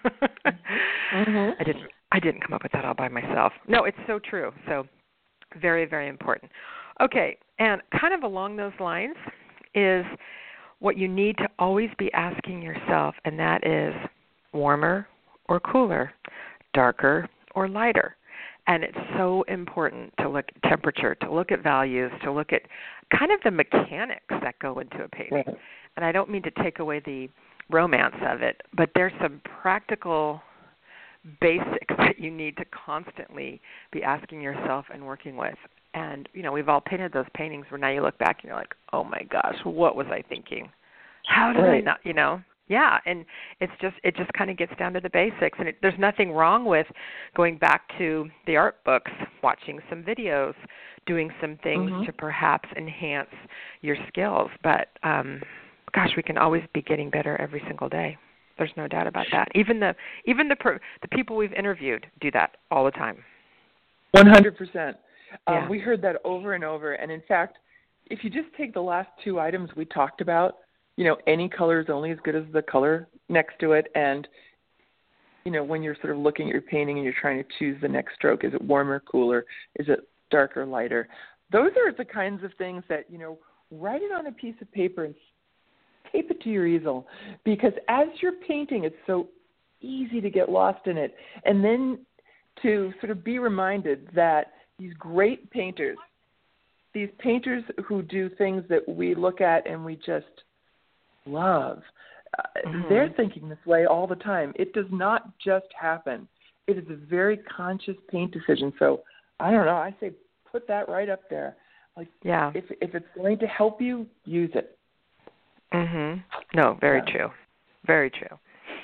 mm-hmm. I didn't. I didn't come up with that all by myself. No, it's so true. So, very, very important. Okay, and kind of along those lines is what you need to always be asking yourself, and that is warmer or cooler, darker or lighter. And it's so important to look at temperature, to look at values, to look at kind of the mechanics that go into a painting. Right. And I don't mean to take away the romance of it, but there's some practical basics that you need to constantly be asking yourself and working with. And, you know, we've all painted those paintings where now you look back and you're like, oh, my gosh, what was I thinking? How did right. I not, you know? Yeah, and it's just it just kind of gets down to the basics. And it, there's nothing wrong with going back to the art books, watching some videos, doing some things mm-hmm. to perhaps enhance your skills. But, um, gosh, we can always be getting better every single day. There's no doubt about that. Even the even the per, the people we've interviewed do that all the time. one hundred percent. Um, yeah. We heard that over and over. And, in fact, if you just take the last two items we talked about, you know, any color is only as good as the color next to it. And, you know, when you're sort of looking at your painting and you're trying to choose the next stroke, is it warmer, cooler? Is it darker, lighter? Those are the kinds of things that, you know, write it on a piece of paper and tape it to your easel. Because as you're painting, it's so easy to get lost in it. And then to sort of be reminded that these great painters, these painters who do things that we look at and we just love, uh, mm-hmm. they're thinking this way all the time. It does not just happen. It is a very conscious paint decision. So I don't know. I say put that right up there. Like, yeah. if if it's going to help you, use it. Mhm. No, very yeah. true. Very true.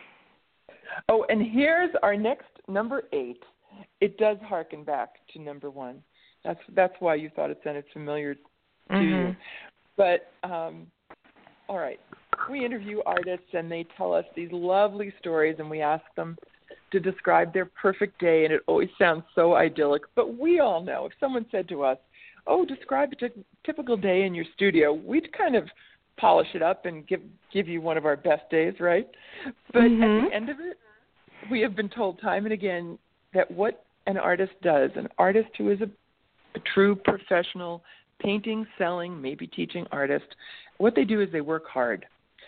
Oh, and here's our next number eight. It does harken back to number one. That's that's why you thought it sounded familiar to mm-hmm. you. But um, all right, we interview artists and they tell us these lovely stories, and we ask them to describe their perfect day, and it always sounds so idyllic. But we all know if someone said to us, "Oh, describe a t- typical day in your studio," we'd kind of polish it up and give give you one of our best days, right? But mm-hmm. at the end of it, we have been told time and again that what an artist does, an artist who is a, a true professional painting, selling, maybe teaching artist, what they do is they work hard.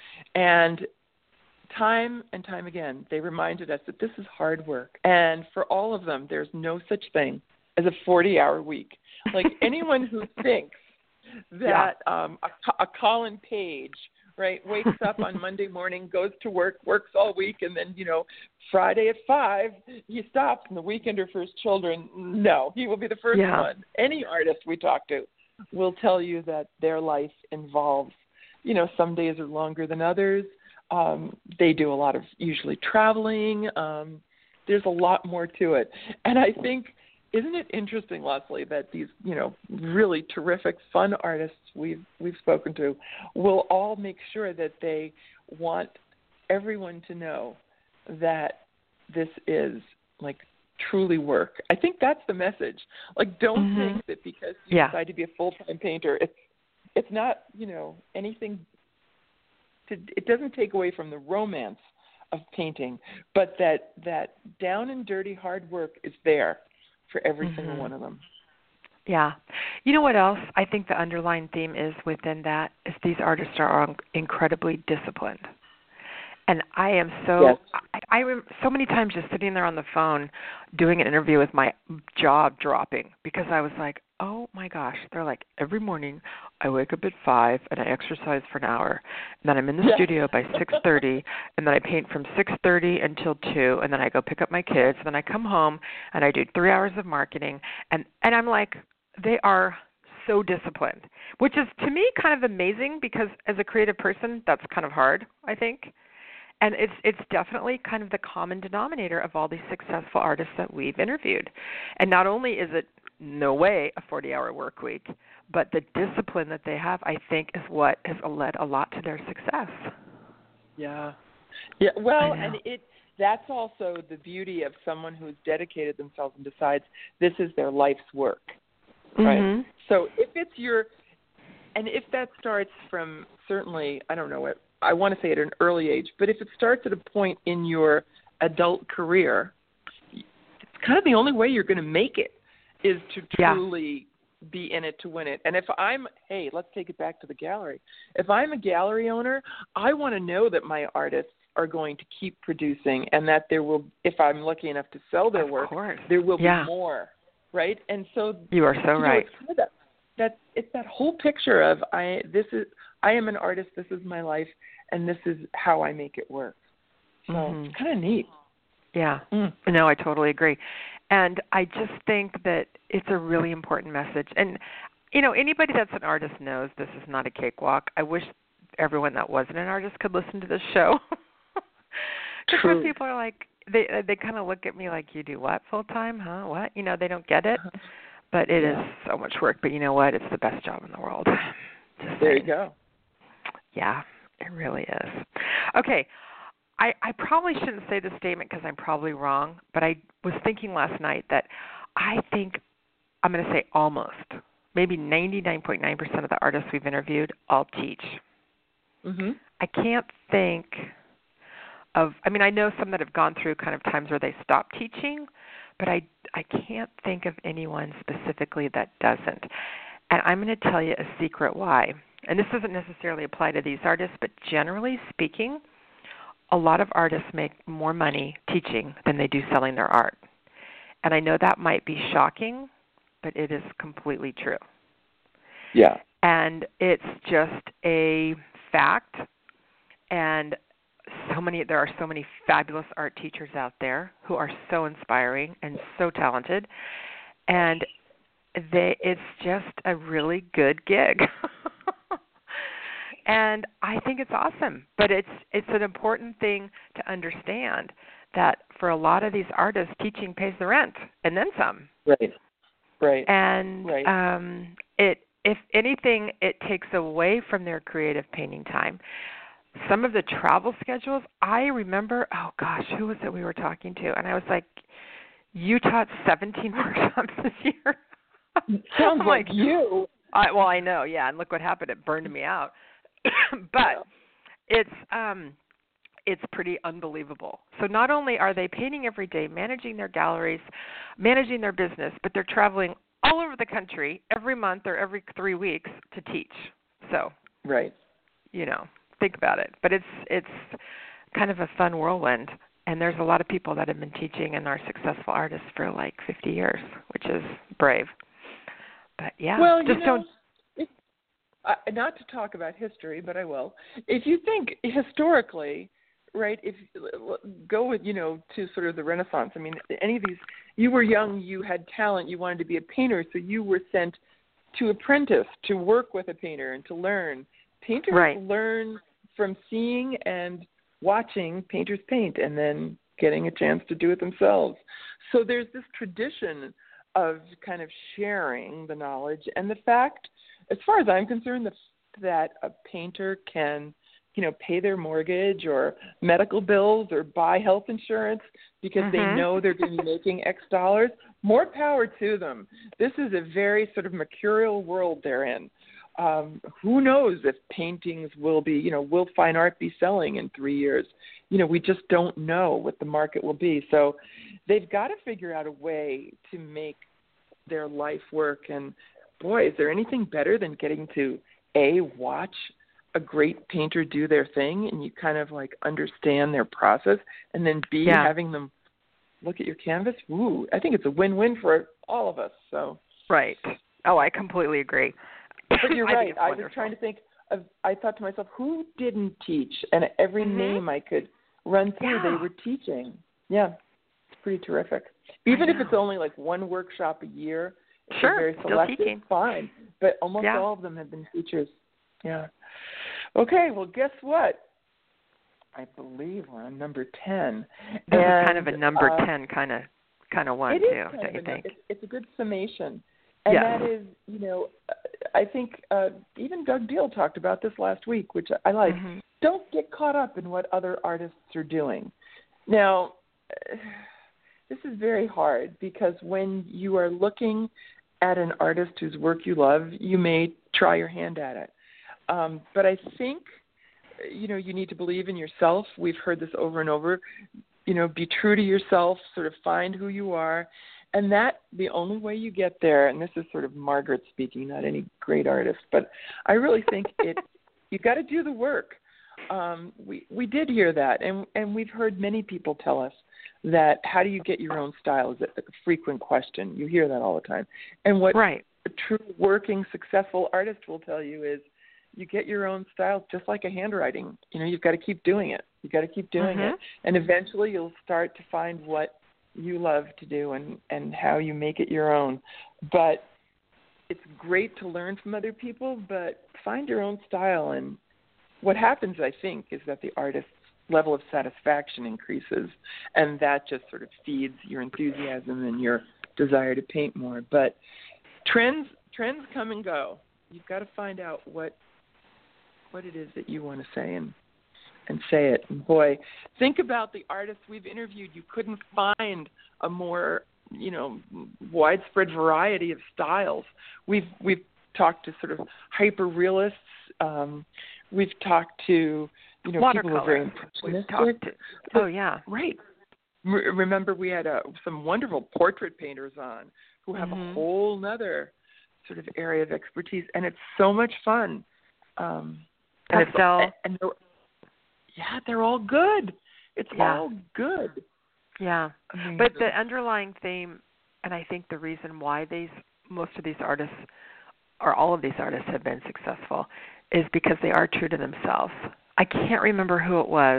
And time and time again, they reminded us that this is hard work. And for all of them, there's no such thing as a forty-hour week. Like anyone who thinks that yeah. um, a, a Colin Page, right, wakes up on Monday morning, goes to work, works all week, and then, you know, Friday at five, he stops, and the weekender for his children, no, he will be the first yeah. one. Any artist we talk to will tell you that their life involves, you know, some days are longer than others. Um, they do a lot of usually traveling. Um, there's a lot more to it. And I think, isn't it interesting, Leslie, that these, you know, really terrific, fun artists we've we've spoken to will all make sure that they want everyone to know that this is like truly work. I think that's the message. Like, don't mm-hmm. think that because you yeah. decide to be a full-time painter, it's it's not, you know, anything. To, it doesn't take away from the romance of painting, but that that down and dirty hard work is there for every mm-hmm. single one of them. Yeah. You know what else I think the underlying theme is within that is these artists are incredibly disciplined. And I am so, yes. I, I so many times just sitting there on the phone doing an interview with my jaw dropping because I was like, oh my gosh, they're like, every morning I wake up at five and I exercise for an hour. And then I'm in the yeah. studio by six thirty and then I paint from six thirty until two and then I go pick up my kids and then I come home and I do three hours of marketing. And, and I'm like, they are so disciplined, which is to me kind of amazing because as a creative person, that's kind of hard, I think. And it's it's definitely kind of the common denominator of all these successful artists that we've interviewed. And not only is it no way a forty-hour work week, but the discipline that they have, I think, is what has led a lot to their success. Yeah. Yeah. Well, and it that's also the beauty of someone who's dedicated themselves and decides this is their life's work. Right. Mm-hmm. So if it's your, and if that starts from certainly, I don't know what, I want to say at an early age, but if it starts at a point in your adult career, it's kind of the only way you're going to make it is to truly yeah. be in it to win it. And if I'm, hey, let's take it back to the gallery. If I'm a gallery owner, I want to know that my artists are going to keep producing and that there will, if I'm lucky enough to sell their of work, course. there will yeah. be more. Right, and so you are so you right. Know, it's that, that it's that whole picture of I. This is I am an artist. This is my life, and this is how I make it work. So mm-hmm. it's kind of neat. Yeah. Mm. No, I totally agree. And I just think that it's a really important message. And, you know, anybody that's an artist knows this is not a cakewalk. I wish everyone that wasn't an artist could listen to this show. Because when people are like, they they kind of look at me like, you do what full time, huh? What? You know, they don't get it. But it yeah. is so much work. But you know what? It's the best job in the world. Just there saying. you go. Yeah, it really is. Okay. I, I probably shouldn't say this statement because I'm probably wrong, but I was thinking last night that I think, I'm going to say almost, maybe ninety-nine point nine percent of the artists we've interviewed all teach. Mm-hmm. I can't think of, I mean, I know some that have gone through kind of times where they stopped teaching, but I, I can't think of anyone specifically that doesn't. And I'm going to tell you a secret why. And this doesn't necessarily apply to these artists, but generally speaking, a lot of artists make more money teaching than they do selling their art. And I know that might be shocking, but it is completely true. Yeah. And it's just a fact. And so many, there are so many fabulous art teachers out there who are so inspiring and so talented. And they, it's just a really good gig. And I think it's awesome, but it's it's an important thing to understand that for a lot of these artists, teaching pays the rent and then some. Right, right. And right. Um, it, if anything, it takes away from their creative painting time. Some of the travel schedules, I remember, oh gosh, who was it we were talking to? And I was like, you taught seventeen workshops this year? Sounds like, like you. I, well, I know, yeah, and look what happened. It burned me out. But it's um, it's pretty unbelievable. So not only are they painting every day, managing their galleries, managing their business, but they're traveling all over the country every month or every three weeks to teach. So, right, you know, think about it. But it's it's kind of a fun whirlwind. And there's a lot of people that have been teaching and are successful artists for like fifty years, which is brave. But yeah, well, just you know, don't. Uh, not to talk about history, but I will. If you think historically, right, if go with, you know, to sort of the Renaissance, I mean, any of these, you were young, you had talent, you wanted to be a painter, so you were sent to apprentice, to work with a painter and to learn. Painters right. learn from seeing and watching painters paint and then getting a chance to do it themselves. So there's this tradition of kind of sharing the knowledge, and the fact, as far as I'm concerned, that a painter can, you know, pay their mortgage or medical bills or buy health insurance because mm-hmm. they know they're going to be making X dollars, more power to them. This is a very sort of mercurial world they're in. Um, who knows if paintings will be, you know, will fine art be selling in three years? You know, we just don't know what the market will be. So they've got to figure out a way to make their life work. And boy, is there anything better than getting to, A, watch a great painter do their thing and you kind of like understand their process, and then B, yeah. having them look at your canvas? Ooh, I think it's a win-win for all of us. So right. Oh, I completely agree. But you're right. I, I was wonderful. trying to think of, I thought to myself, who didn't teach? And every mm-hmm. name I could run through, yeah. they were teaching. Yeah, it's pretty terrific. Even if it's only like one workshop a year, if sure, very still selective, teaching. Fine. But almost yeah. all of them have been teachers. Yeah. Okay, well, guess what? I believe we're on number ten. This and, is kind of a number uh, ten kind of kind of one, it too, is don't you a, think? It's, it's a good summation. And yes. that is, you know, I think uh, even Doug Deal talked about this last week, which I like. Mm-hmm. Don't get caught up in what other artists are doing. Now, uh, this is very hard because when you are looking at an artist whose work you love, you may try your hand at it. Um, but I think, you know, you need to believe in yourself. We've heard this over and over. You know, be true to yourself, sort of find who you are. And that, the only way you get there, and this is sort of Margaret speaking, not any great artist, but I really think it, you've got to do the work. Um, we we did hear that, and, and we've heard many people tell us that how do you get your own style is a frequent question. You hear that all the time. And what right. a true working, successful artist will tell you is you get your own style, just like a handwriting. You know, you've got to keep doing it. You've got to keep doing mm-hmm. it. And eventually you'll start to find what you love to do and, and how you make it your own. But it's great to learn from other people, but find your own style. And what happens, I think, is that the artist's level of satisfaction increases, and that just sort of feeds your enthusiasm and your desire to paint more. But trends trends come and go. You've got to find out what what it is that you want to say and and say it. And boy, think about the artists we've interviewed. You couldn't find a more, you know, widespread variety of styles. We've we've talked to sort of hyper realists. Um, we've talked to you know people who are very impressionistic. Talked to, oh yeah, right. Re- remember, we had uh, some wonderful portrait painters on who have mm-hmm. a whole nother sort of area of expertise, and it's so much fun. Um, and it's all, and, and they're, yeah, they're all good. It's yeah. all good. Yeah, Amazing. But the underlying theme, and I think the reason why these most of these artists, or all of these artists, have been successful, is because they are true to themselves. I can't remember who it was.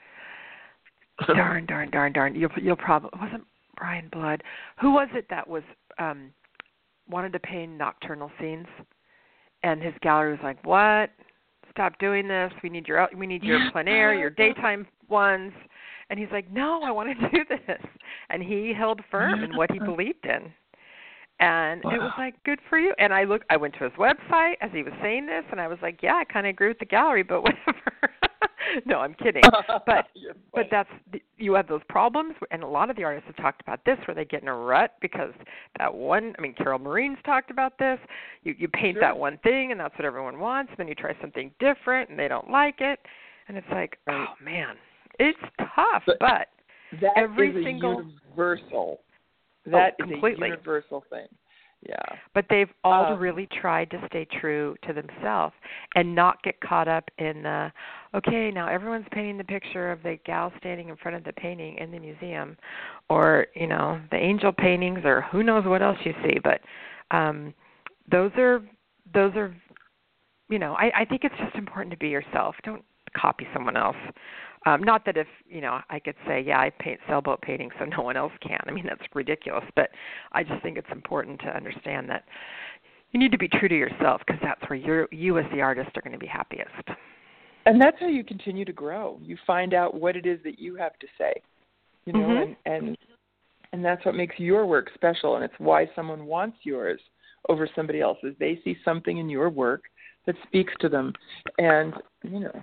darn, darn, darn, darn. You'll you'll probably it wasn't Brian Blood. Who was it that was um, wanted to paint nocturnal scenes, and his gallery was like, "What? Stop doing this. We need your we need your plein air, your daytime ones." And he's like, "No, I want to do this." And he held firm in what he believed in. And wow. It was like, good for you. And I looked, I went to his website as he was saying this, and I was like, yeah, I kind of agree with the gallery, but whatever. No, I'm kidding. But but that's you have those problems, and a lot of the artists have talked about this, where they get in a rut because that one. I mean, Carol Marine's talked about this. You you paint sure. that one thing, and that's what everyone wants. Then you try something different, and they don't like it, and it's like, right. oh man, it's tough. But, but that every is a single universal. That oh, is completely. a universal thing. Yeah. But they've all um, really tried to stay true to themselves and not get caught up in the, okay, now everyone's painting the picture of the gal standing in front of the painting in the museum, or, you know, the angel paintings, or who knows what else you see. But um, those are, those are, you know, I, I think it's just important to be yourself. Don't copy someone else. Um, not that if, you know, I could say, yeah, I paint sailboat paintings so no one else can. I mean, that's ridiculous. But I just think it's important to understand that you need to be true to yourself, because that's where you're, you as the artist are going to be happiest. And that's how you continue to grow. You find out what it is that you have to say, you know, mm-hmm. and, and and that's what makes your work special, and it's why someone wants yours over somebody else's. They see something in your work that speaks to them, and, you know,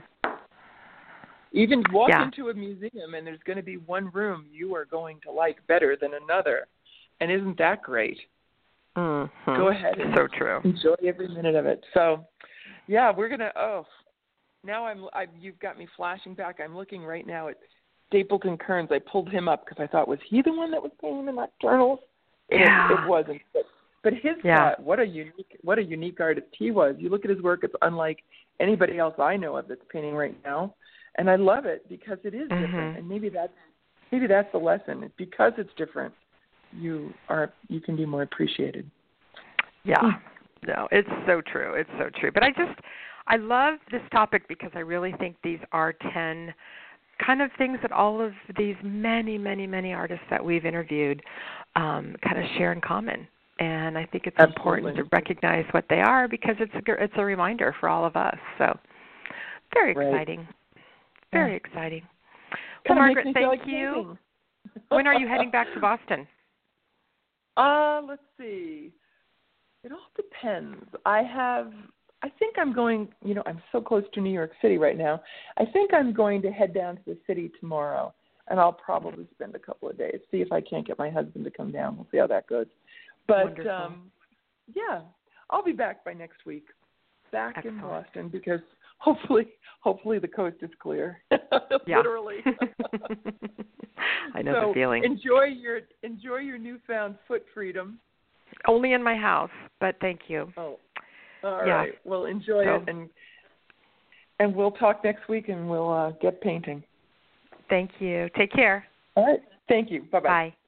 even walk yeah. into a museum and there's going to be one room you are going to like better than another. And isn't that great? Mm-hmm. Go ahead and so true. enjoy every minute of it. So, yeah, we're going to, oh, now I'm, I, you've got me flashing back. I'm looking right now at Stapleton Kearns. I pulled him up because I thought, was he the one that was painting the nocturnals? Yeah. It, it wasn't. But, but his, yeah. uh, what a unique, what a unique artist he was. You look at his work, it's unlike anybody else I know of that's painting right now. And I love it because it is different, mm-hmm. and maybe that's maybe that's the lesson. Because it's different, you are you can be more appreciated. Yeah, no, it's so true. It's so true. But I just I love this topic because I really think these are ten kind of things that all of these many, many, many artists that we've interviewed um, kind of share in common. And I think it's Absolutely. important to recognize what they are, because it's a it's a reminder for all of us. So very right. exciting. Very yeah. exciting. Well, Kinda Margaret, thank like you. When are you heading back to Boston? Uh, let's see. It all depends. I have, I think I'm going, you know, I'm so close to New York City right now. I think I'm going to head down to the city tomorrow, and I'll probably spend a couple of days, see if I can't get my husband to come down. We'll see how that goes. But, um, yeah, I'll be back by next week, back Excellent. in Boston, because hopefully, hopefully the coast is clear. Literally. I know so the feeling. Enjoy your enjoy your newfound foot freedom. Only in my house, but thank you. Oh, all yeah. right. Well, enjoy so, it, and and we'll talk next week, and we'll uh, get painting. Thank you. Take care. All right. Thank you. Bye-bye. Bye.